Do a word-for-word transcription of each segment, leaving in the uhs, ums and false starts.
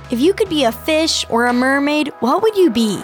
If you could be a fish or a mermaid, what would you be?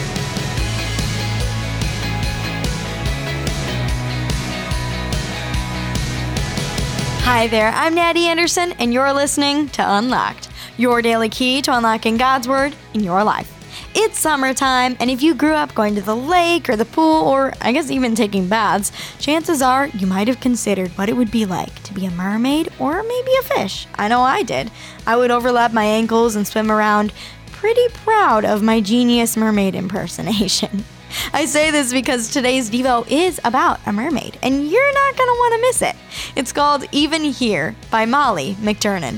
Hi there, I'm Natty Anderson, and you're listening to Unlocked, your daily key to unlocking God's Word in your life. It's summertime, and if you grew up going to the lake or the pool, or I guess even taking baths, chances are you might have considered what it would be like to be a mermaid or maybe a fish. I know I did. I would overlap my ankles and swim around, pretty proud of my genius mermaid impersonation. I say this because today's Devo is about a mermaid, and you're not going to want to miss it. It's called Even Here by Molly McTernan.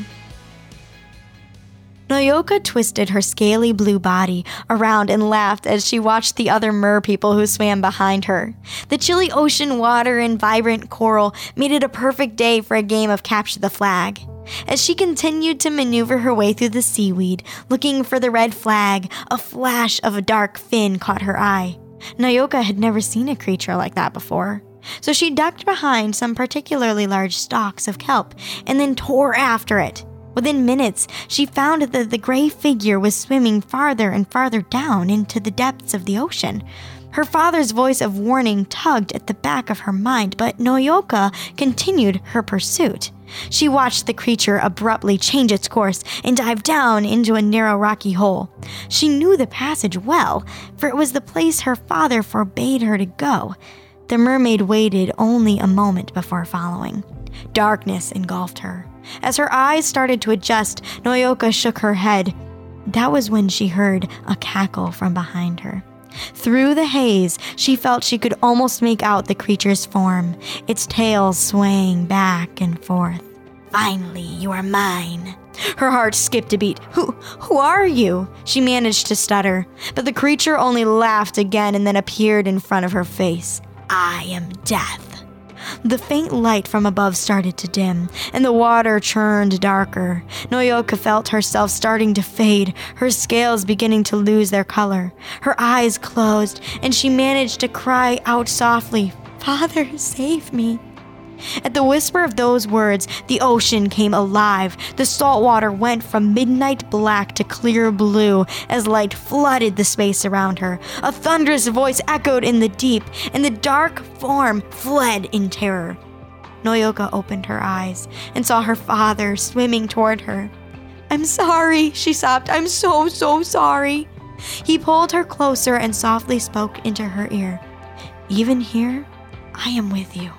Noyoka twisted her scaly blue body around and laughed as she watched the other mer people who swam behind her. The chilly ocean water and vibrant coral made it a perfect day for a game of capture the flag. As she continued to maneuver her way through the seaweed, looking for the red flag, a flash of a dark fin caught her eye. Noyoka had never seen a creature like that before, so she ducked behind some particularly large stalks of kelp and then tore after it. Within minutes, she found that the gray figure was swimming farther and farther down into the depths of the ocean. Her father's voice of warning tugged at the back of her mind, but Noyoka continued her pursuit. She watched the creature abruptly change its course and dive down into a narrow rocky hole. She knew the passage well, for it was the place her father forbade her to go. The mermaid waited only a moment before following. Darkness engulfed her. As her eyes started to adjust, Noyoka shook her head. That was when she heard a cackle from behind her. Through the haze, she felt she could almost make out the creature's form, its tail swaying back and forth. Finally, you are mine. Her heart skipped a beat. Who, who are you? She managed to stutter, but the creature only laughed again and then appeared in front of her face. I am Death. The faint light from above started to dim, and the water churned darker. Noyoka felt herself starting to fade, her scales beginning to lose their color. Her eyes closed, and she managed to cry out softly, Father, save me. At the whisper of those words, the ocean came alive. The salt water went from midnight black to clear blue as light flooded the space around her. A thunderous voice echoed in the deep, and the dark form fled in terror. Noyoka opened her eyes and saw her father swimming toward her. I'm sorry, she sobbed. I'm so, so sorry. He pulled her closer and softly spoke into her ear. Even here, I am with you.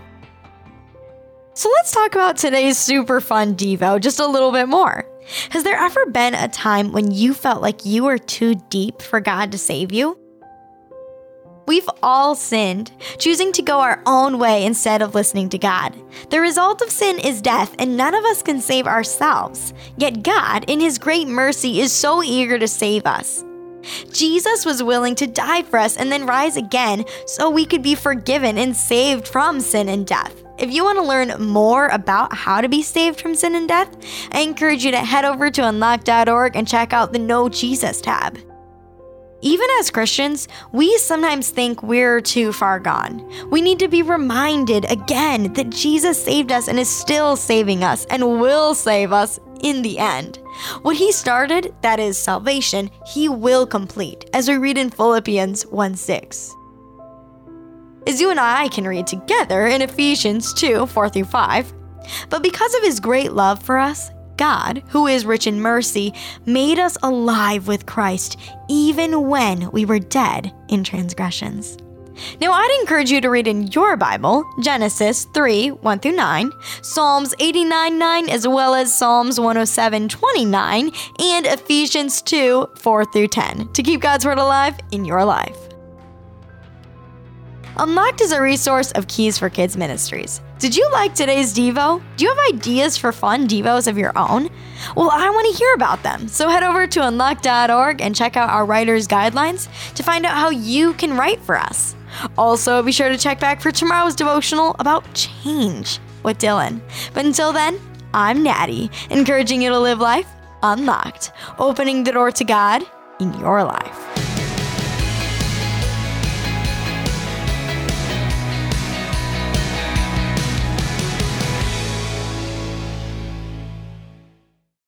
So let's talk about today's super fun Devo just a little bit more. Has there ever been a time when you felt like you were too deep for God to save you? We've all sinned, choosing to go our own way instead of listening to God. The result of sin is death, and none of us can save ourselves. Yet God, in His great mercy, is so eager to save us. Jesus was willing to die for us and then rise again so we could be forgiven and saved from sin and death. If you want to learn more about how to be saved from sin and death, I encourage you to head over to unlocked dot org and check out the Know Jesus tab. Even as Christians, we sometimes think we're too far gone. We need to be reminded again that Jesus saved us and is still saving us and will save us in the end. What He started, that is salvation, He will complete, as we read in Philippians one six. As you and I can read together in Ephesians two four through five. But because of His great love for us, God, who is rich in mercy, made us alive with Christ, even when we were dead in transgressions. Now, I'd encourage you to read in your Bible, Genesis three one through nine, Psalms eighty-nine nine, as well as Psalms one oh seven twenty-nine, and Ephesians two four through ten, to keep God's Word alive in your life. Unlocked is a resource of Keys for Kids Ministries. Did you like today's Devo? Do you have ideas for fun Devos of your own? Well, I want to hear about them, so head over to unlocked dot org and check out our writer's guidelines to find out how you can write for us. Also, be sure to check back for tomorrow's devotional about change with Dylan. But until then, I'm Natty, encouraging you to live life unlocked, opening the door to God in your life.